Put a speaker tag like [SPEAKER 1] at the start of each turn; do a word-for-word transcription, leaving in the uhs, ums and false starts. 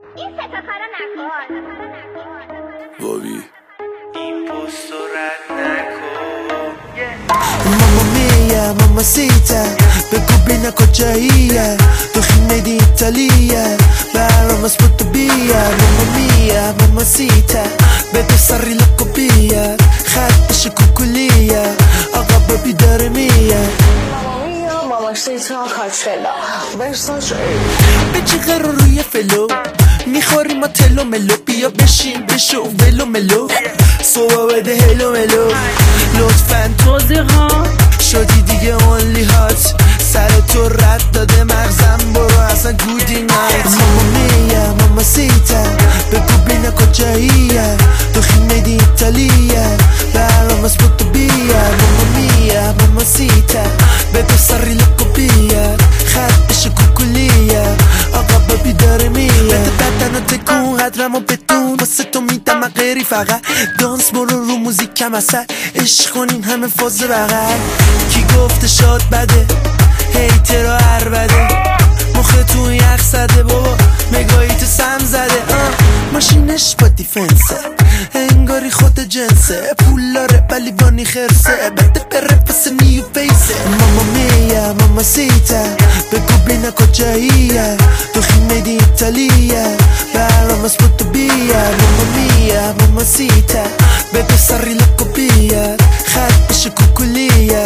[SPEAKER 1] این ستاره نکن
[SPEAKER 2] بابی
[SPEAKER 3] این پست رد نکن
[SPEAKER 2] ماما میا ماما سیتا بگو بینه کجاییه تو خیمه دی ایتالیه برام از پتو بیار ماما میا ماما سیتا بده سری لکو بیار خطش کوکولیه آقا ببی داره میاد
[SPEAKER 4] ماما سیتا کاتفلا ورساش
[SPEAKER 2] به چی قرار روی فلو میخوری ما تلو ملو بیا بشین بشو ولو ملو صبح بده هلو ملو لطفاً توضیح ها شدی دیگه اونلی هات سر تو رد داده مغزم برو اصلا گودی نایت ماما میا ماما سیتا بگو بینه کجاییه تو خیمه دی ایتالیه برام از پتو بیار ماما میا ماما سیتا بده سری لکو بیار خطش کوکولیه آقا ببی داره میاد بده بدن تکون قدرمو بدون واسه تو میدم غیری فقط دانس برو رو موزیکم اثر عشق کنین همه فاز بغل کی گفته شاد بده هیتر و هر بده مختون یخ زده بابا مگایی تو سم زده آه. ماشینش با دیفنسه انگاری خود جنسه پول داره ولی بانی خرسه بده بره پس نیو فیسه ماما میا ماما سیتا بگو بینه کجاییه تو خیمه دی ایتالیه برام از پتو بیار ماما میا ماما سیتا بده سری لکو بیار خطش کوکولیه